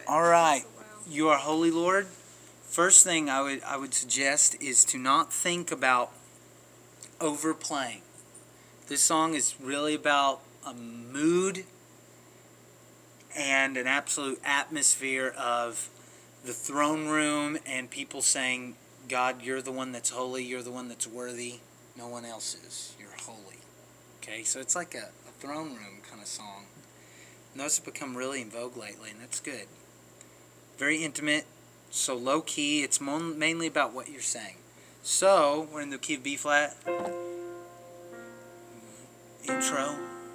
All right, you are holy, Lord. First thing I would suggest is to not think about overplaying. This song is really about a mood and an absolute atmosphere of the throne room and people saying, God, you're the one that's holy, you're the one that's worthy, no one else is. You're holy. Okay, so it's like a throne room kind of song. And those have become really in vogue lately, and that's good. Very intimate, so low key. It's mainly about what you're saying. So, we're in the key of B flat. Intro.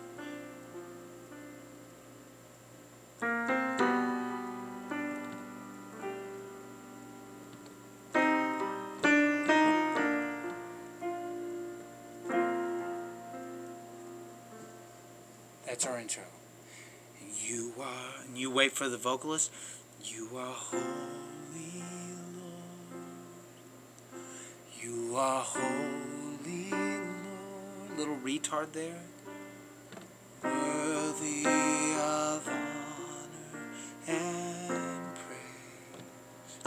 That's our intro. You are, and you wait for the vocalist. You are holy, Lord. You are holy, Lord. Little retard there. Worthy of honor and praise.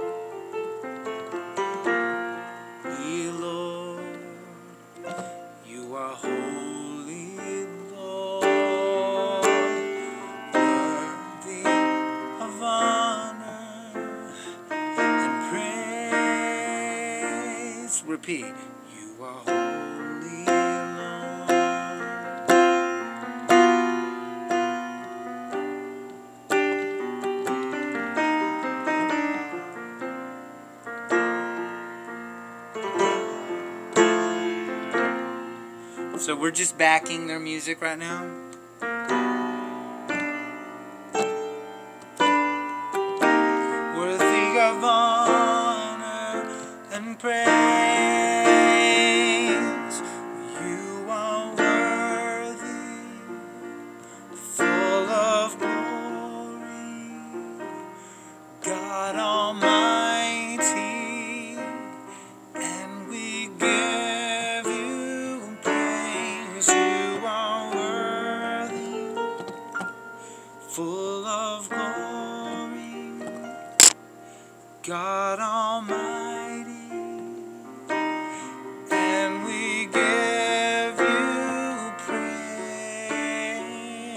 Ye Lord, you are holy, Lord. Worthy of honor and praise. Repeat. You are holy, Lord. So we're just backing their music right now. Worthy of honor and praise. You are worthy, full of glory, God Almighty, and we give you praise. You are worthy, full of glory, God Almighty, and we give you praise.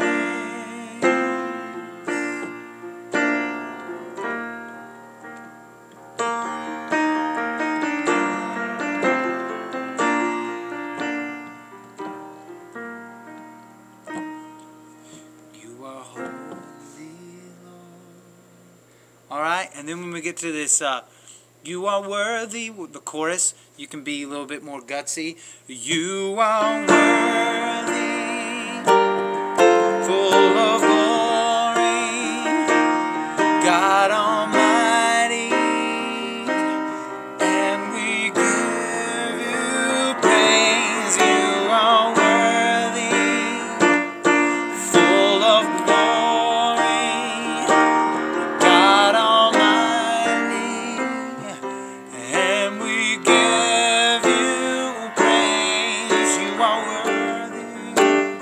You are holy, Lord. Alright, and then when we get to this, you are worthy, the chorus, you can be a little bit more gutsy. You are worthy, full of glory, God Almighty, and we give you praise. You are worthy, full of glory, God Almighty, and we give you praise. You are worthy,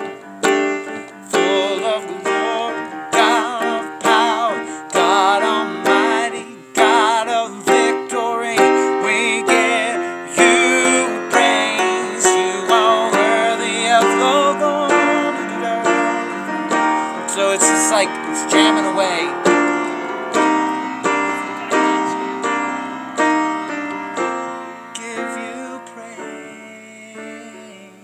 full of glory, God of power, God Almighty, God of victory. We give you praise. You are worthy of the glory. So it's just like it's jamming away. Give you praise.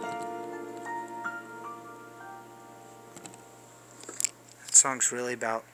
That song's really about